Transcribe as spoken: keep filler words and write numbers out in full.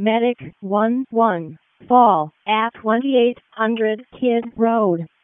Medic one one. Fall at twenty-eight hundred Kid Road.